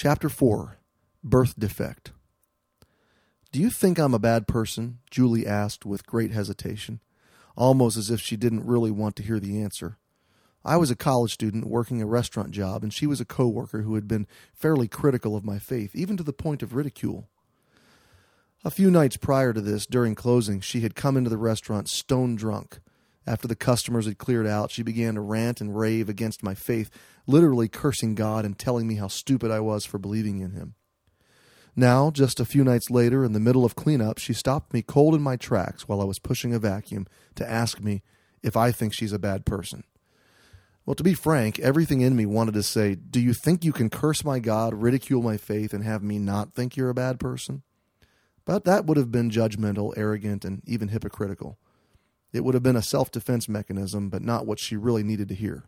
Chapter 4, Birth Defect. "Do you think I'm a bad person?" Julie asked with great hesitation, almost as if she didn't really want to hear the answer. I was a college student working a restaurant job, and she was a coworker who had been fairly critical of my faith, even to the point of ridicule. A few nights prior to this, during closing, she had come into the restaurant stone drunk. After the customers had cleared out, she began to rant and rave against my faith, literally cursing God and telling me how stupid I was for believing in him. Now, just a few nights later, in the middle of cleanup, she stopped me cold in my tracks while I was pushing a vacuum to ask me if I think she's a bad person. Well, to be frank, everything in me wanted to say, "Do you think you can curse my God, ridicule my faith, and have me not think you're a bad person?" But that would have been judgmental, arrogant, and even hypocritical. It would have been a self-defense mechanism, but not what she really needed to hear.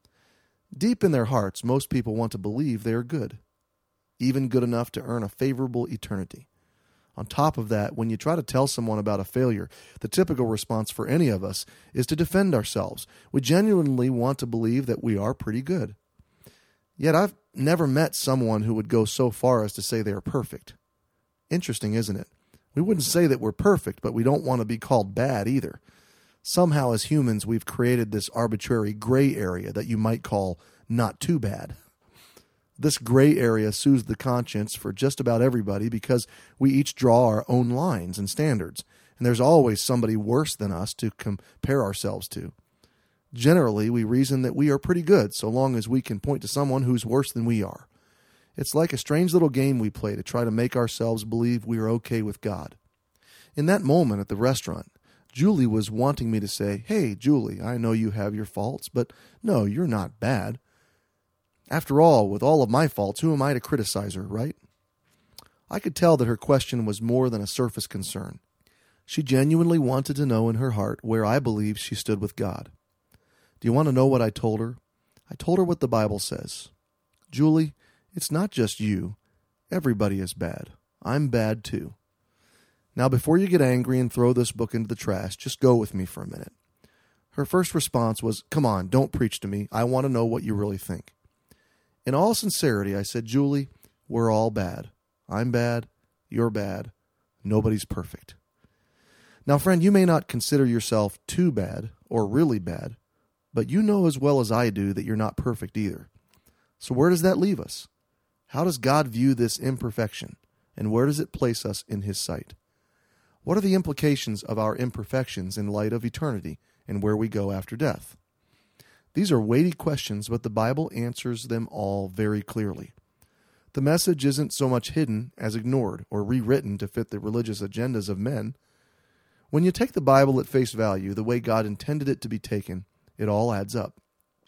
Deep in their hearts, most people want to believe they are good, even good enough to earn a favorable eternity. On top of that, when you try to tell someone about a failure, the typical response for any of us is to defend ourselves. We genuinely want to believe that we are pretty good. Yet I've never met someone who would go so far as to say they are perfect. Interesting, isn't it? We wouldn't say that we're perfect, but we don't want to be called bad either. Somehow as humans, we've created this arbitrary gray area that you might call not too bad. This gray area soothes the conscience for just about everybody because we each draw our own lines and standards, and there's always somebody worse than us to compare ourselves to. Generally, we reason that we are pretty good so long as we can point to someone who's worse than we are. It's like a strange little game we play to try to make ourselves believe we are okay with God. In that moment at the restaurant, Julie was wanting me to say, "Hey, Julie, I know you have your faults, but no, you're not bad. After all, with all of my faults, who am I to criticize her, right?" I could tell that her question was more than a surface concern. She genuinely wanted to know in her heart where I believed she stood with God. Do you want to know what I told her? I told her what the Bible says. "Julie, it's not just you. Everybody is bad. I'm bad too. Now, before you get angry and throw this book into the trash, just go with me for a minute." Her first response was, "Come on, don't preach to me. I want to know what you really think." In all sincerity, I said, "Julie, we're all bad. I'm bad. You're bad. Nobody's perfect." Now, friend, you may not consider yourself too bad or really bad, but you know as well as I do that you're not perfect either. So where does that leave us? How does God view this imperfection, and where does it place us in his sight? What are the implications of our imperfections in light of eternity and where we go after death? These are weighty questions, but the Bible answers them all very clearly. The message isn't so much hidden as ignored or rewritten to fit the religious agendas of men. When you take the Bible at face value, the way God intended it to be taken, it all adds up.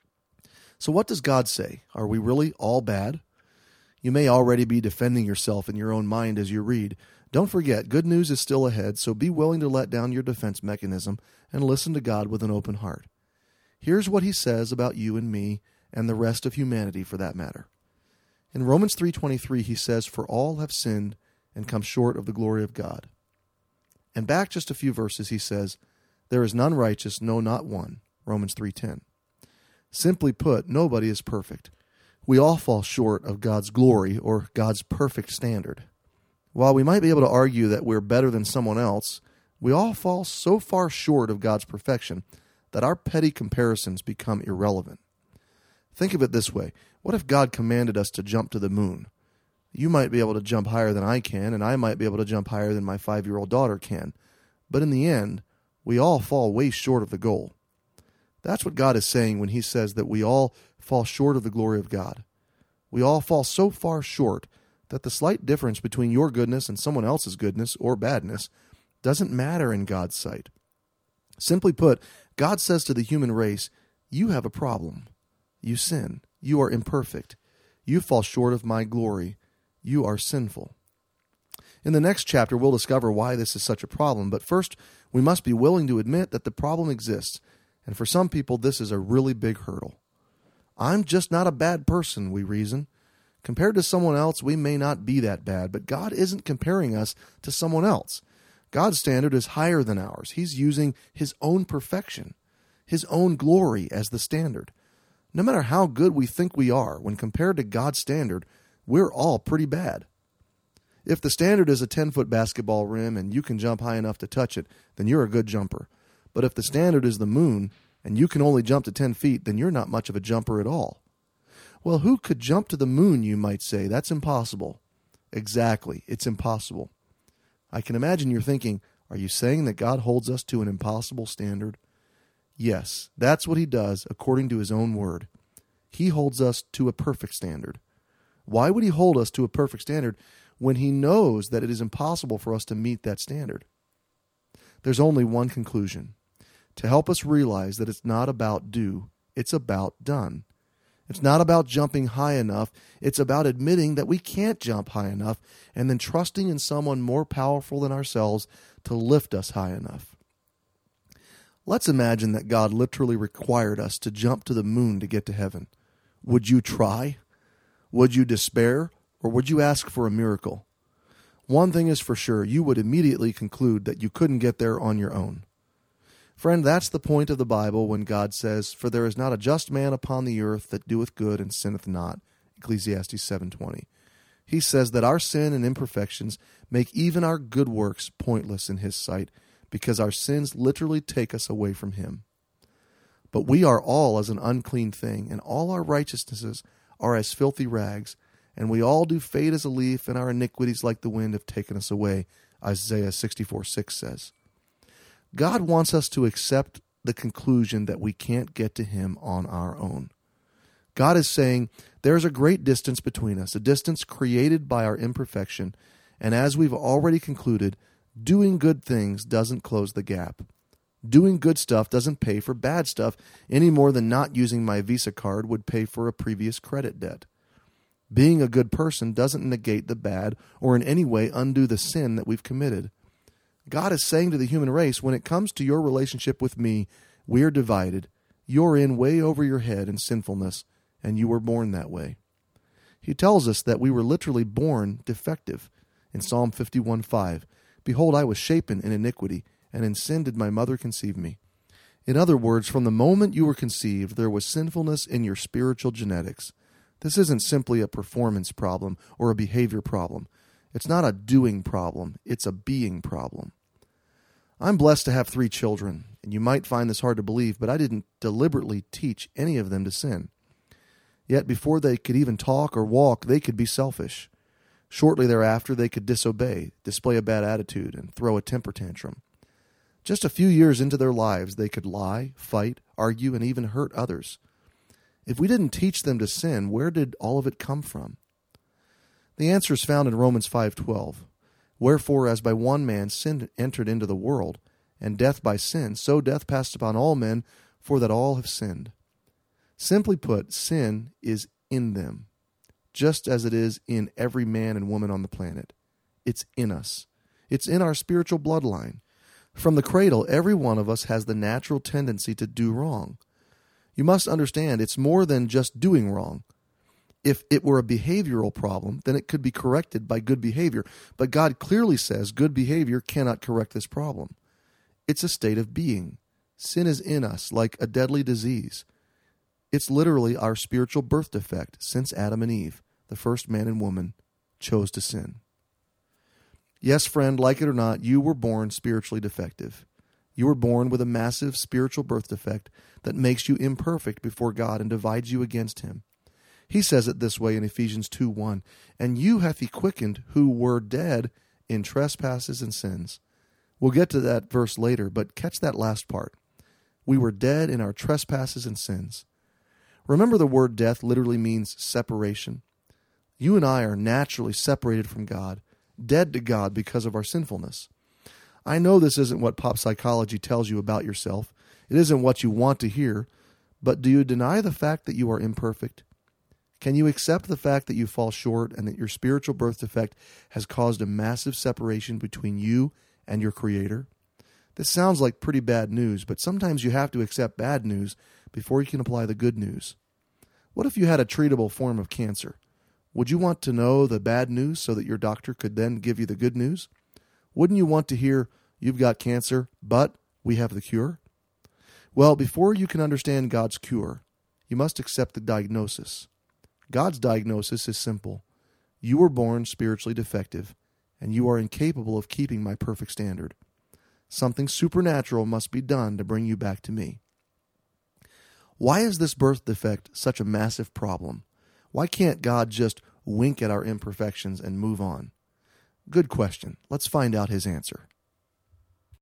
So what does God say? Are we really all bad? You may already be defending yourself in your own mind as you read. Don't forget, good news is still ahead, so be willing to let down your defense mechanism and listen to God with an open heart. Here's what he says about you and me and the rest of humanity for that matter. In Romans 3:23, he says, "For all have sinned and come short of the glory of God." And back just a few verses, he says, "There is none righteous, no, not one." Romans 3:10. Simply put, nobody is perfect. We all fall short of God's glory or God's perfect standard. While we might be able to argue that we're better than someone else, we all fall so far short of God's perfection that our petty comparisons become irrelevant. Think of it this way. What if God commanded us to jump to the moon? You might be able to jump higher than I can, and I might be able to jump higher than my 5-year-old daughter can. But in the end, we all fall way short of the goal. That's what God is saying when he says that we all fall short of the glory of God. We all fall so far short that the slight difference between your goodness and someone else's goodness or badness doesn't matter in God's sight. Simply put, God says to the human race, you have a problem. You sin. You are imperfect. You fall short of my glory. You are sinful. In the next chapter, we'll discover why this is such a problem. But first, we must be willing to admit that the problem exists. And for some people, this is a really big hurdle. I'm just not a bad person, we reason. Compared to someone else, we may not be that bad, but God isn't comparing us to someone else. God's standard is higher than ours. He's using his own perfection, his own glory as the standard. No matter how good we think we are, when compared to God's standard, we're all pretty bad. If the standard is a 10-foot basketball rim and you can jump high enough to touch it, then you're a good jumper. But if the standard is the moon and you can only jump to 10 feet, then you're not much of a jumper at all. Well, who could jump to the moon, you might say? That's impossible. Exactly, it's impossible. I can imagine you're thinking, are you saying that God holds us to an impossible standard? Yes, that's what he does according to his own word. He holds us to a perfect standard. Why would he hold us to a perfect standard when he knows that it is impossible for us to meet that standard? There's only one conclusion: to help us realize that it's not about do, it's about done. It's not about jumping high enough, it's about admitting that we can't jump high enough and then trusting in someone more powerful than ourselves to lift us high enough. Let's imagine that God literally required us to jump to the moon to get to heaven. Would you try? Would you despair? Or would you ask for a miracle? One thing is for sure, you would immediately conclude that you couldn't get there on your own. Friend, that's the point of the Bible when God says, "For there is not a just man upon the earth that doeth good and sinneth not." Ecclesiastes 7:20. He says that our sin and imperfections make even our good works pointless in his sight, because our sins literally take us away from him. But we are all as an unclean thing, and all our righteousnesses are as filthy rags, and we all do fade as a leaf, and our iniquities like the wind have taken us away, Isaiah 64:6 says. God wants us to accept the conclusion that we can't get to him on our own. God is saying there's a great distance between us, a distance created by our imperfection, and as we've already concluded, doing good things doesn't close the gap. Doing good stuff doesn't pay for bad stuff any more than not using my Visa card would pay for a previous credit debt. Being a good person doesn't negate the bad or in any way undo the sin that we've committed. God is saying to the human race, when it comes to your relationship with me, we're divided. You're in way over your head in sinfulness, and you were born that way. He tells us that we were literally born defective. In Psalm 51:5, "Behold, I was shapen in iniquity, and in sin did my mother conceive me." In other words, from the moment you were conceived, there was sinfulness in your spiritual genetics. This isn't simply a performance problem or a behavior problem. It's not a doing problem, it's a being problem. I'm blessed to have 3 children, and you might find this hard to believe, but I didn't deliberately teach any of them to sin. Yet before they could even talk or walk, they could be selfish. Shortly thereafter, they could disobey, display a bad attitude, and throw a temper tantrum. Just a few years into their lives, they could lie, fight, argue, and even hurt others. If we didn't teach them to sin, where did all of it come from? The answer is found in Romans 5:12. "Wherefore, as by one man sin entered into the world, and death by sin, so death passed upon all men, for that all have sinned." Simply put, sin is in them, just as it is in every man and woman on the planet. It's in us. It's in our spiritual bloodline. From the cradle, every one of us has the natural tendency to do wrong. You must understand, it's more than just doing wrong. If it were a behavioral problem, then it could be corrected by good behavior. But God clearly says good behavior cannot correct this problem. It's a state of being. Sin is in us like a deadly disease. It's literally our spiritual birth defect since Adam and Eve, the first man and woman, chose to sin. Yes, friend, like it or not, you were born spiritually defective. You were born with a massive spiritual birth defect that makes you imperfect before God and divides you against him. He says it this way in Ephesians 2:1, "And you hath he quickened who were dead in trespasses and sins." We'll get to that verse later, but catch that last part. We were dead in our trespasses and sins. Remember, the word death literally means separation. You and I are naturally separated from God, dead to God because of our sinfulness. I know this isn't what pop psychology tells you about yourself. It isn't what you want to hear, but do you deny the fact that you are imperfect? Can you accept the fact that you fall short and that your spiritual birth defect has caused a massive separation between you and your Creator? This sounds like pretty bad news, but sometimes you have to accept bad news before you can apply the good news. What if you had a treatable form of cancer? Would you want to know the bad news so that your doctor could then give you the good news? Wouldn't you want to hear, "You've got cancer, but we have the cure"? Well, before you can understand God's cure, you must accept the diagnosis. God's diagnosis is simple. You were born spiritually defective, and you are incapable of keeping my perfect standard. Something supernatural must be done to bring you back to me. Why is this birth defect such a massive problem? Why can't God just wink at our imperfections and move on? Good question. Let's find out his answer.